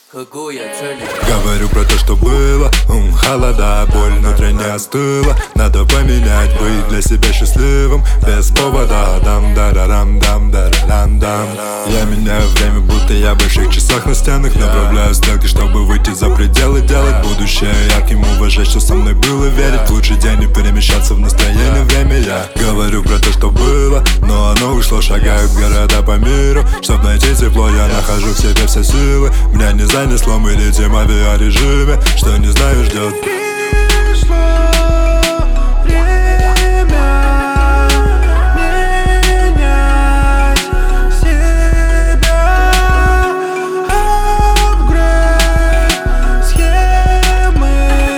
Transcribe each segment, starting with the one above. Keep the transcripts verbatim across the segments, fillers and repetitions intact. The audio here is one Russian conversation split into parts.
Говорю про то, что было, ум, холода, боль внутренне остыла. Надо поменять, быть для себя счастливым без повода. Дам дарарам дам дарарам дам. Я меняю время, будто я в больших часах на стенах. Направляю стрелки, чтобы выйти за пределы, делать будущее ярким, уважать, что со мной было, верить в лучший день и перемещаться в настроение время. Я говорю про то, что было, но оно ушло. Шагаю в города по миру, чтоб найти тепло. Я нахожу в себе все силы. Меня не занесло, мы летим в авиарежиме. Что не знаю, ждет. Пришло время менять себя. Апгрейд схемы,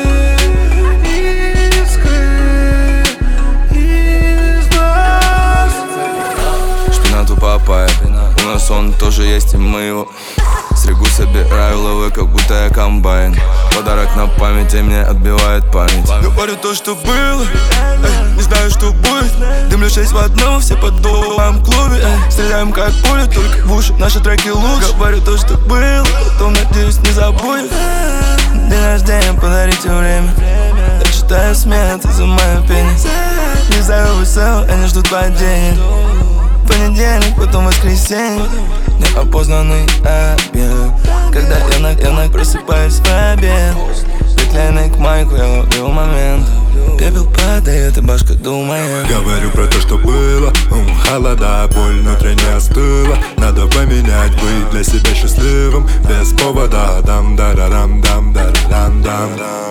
искры из нас. Шпинат у папайи, у нас он тоже есть, и мы его стригу, собираю лавы, как будто я комбайн. Подарок на память, и мне отбивает память. Говорю то, что было, эй, не знаю, что будет. Дымлю шесть в одном, все под дулом клубе, эй. Стреляем как пули, только в уши наши треки лучше. Говорю то, что было, потом, надеюсь, не забудет. День рождения, подарите время. Я читаю смех, за мою пение. Не знаю, высел, они ждут падения. Понедельник, потом воскресенье. Неопознанный объект. Когда я на, я на просыпаюсь в обед. Приклеенный к майку, я ловлю момент. Пепел падает, и башка думает. Говорю про то, что было, ум, холода, боль внутренне остыла. Надо поменять, быть для себя счастливым без повода. Дам дарарам дам дарарам дам.